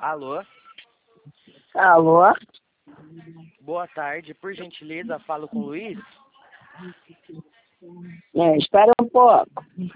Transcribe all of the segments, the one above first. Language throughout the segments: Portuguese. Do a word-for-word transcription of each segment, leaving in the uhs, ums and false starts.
Alô? Alô? Boa tarde, por gentileza, falo com o Luiz? É, espera um pouco.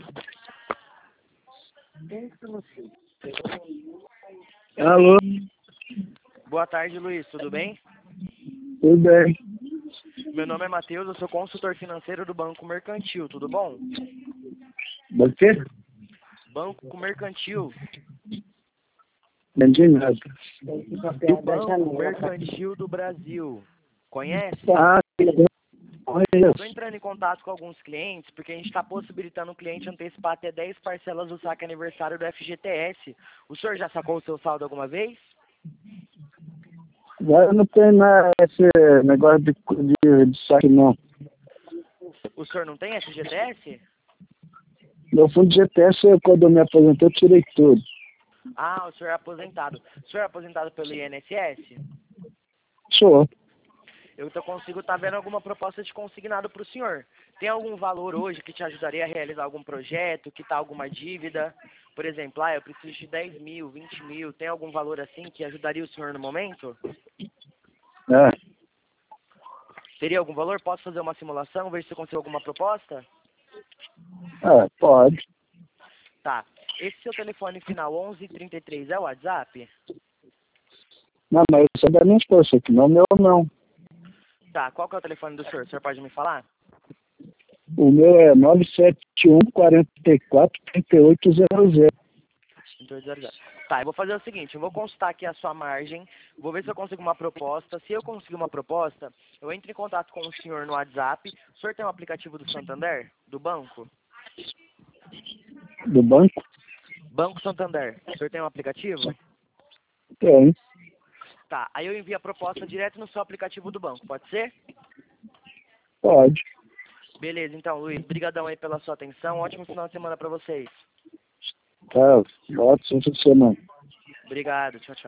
Alô? Boa tarde, Luiz, tudo bem? Tudo bem? Meu nome é Matheus, eu sou consultor financeiro do Banco Mercantil, tudo bom? Você? Banco Mercantil, Não entendi nada. do Banco Mercantil do Brasil. Conhece? Ah, Estou conheço. entrando em contato com alguns clientes, porque a gente está possibilitando o cliente antecipar até dez parcelas do saque aniversário do F G T S. O senhor já sacou o seu saldo alguma vez? Agora não tem mais esse negócio de, de, de saque, não. O senhor não tem F G T S? Meu fundo de G T S, eu, quando eu me aposentei, eu tirei tudo. Ah, o senhor é aposentado. O senhor é aposentado pelo I N S S? Sou. Eu então consigo estar vendo alguma proposta de consignado para o senhor. Tem algum valor hoje que te ajudaria a realizar algum projeto, que está alguma dívida? Por exemplo, ah, eu preciso de dez mil, vinte mil. Tem algum valor assim que ajudaria o senhor no momento? É. Teria algum valor? Posso fazer uma simulação, ver se eu consigo alguma proposta? É, pode. Tá. Esse seu telefone final onze trinta e três é o WhatsApp? Não, mas isso é da minha esposa aqui, não é meu, não. Tá. Qual que é o telefone do senhor? O senhor pode me falar? O meu é nove sete um, quatro quatro, três oito zero zero. Então, zero zero. Tá, eu vou fazer o seguinte, eu vou consultar aqui a sua margem, vou ver se eu consigo uma proposta. Se eu conseguir uma proposta, eu entro em contato com o senhor no WhatsApp. O senhor tem um aplicativo do Santander? Do banco? Do banco? Banco Santander. O senhor tem um aplicativo? Tem. Tá, aí eu envio a proposta direto no seu aplicativo do banco, pode ser? Pode. Beleza, então, Luiz, brigadão aí pela sua atenção. Ótimo final de semana pra vocês. Tá, ótimo fim de semana. Obrigado, tchau, tchau.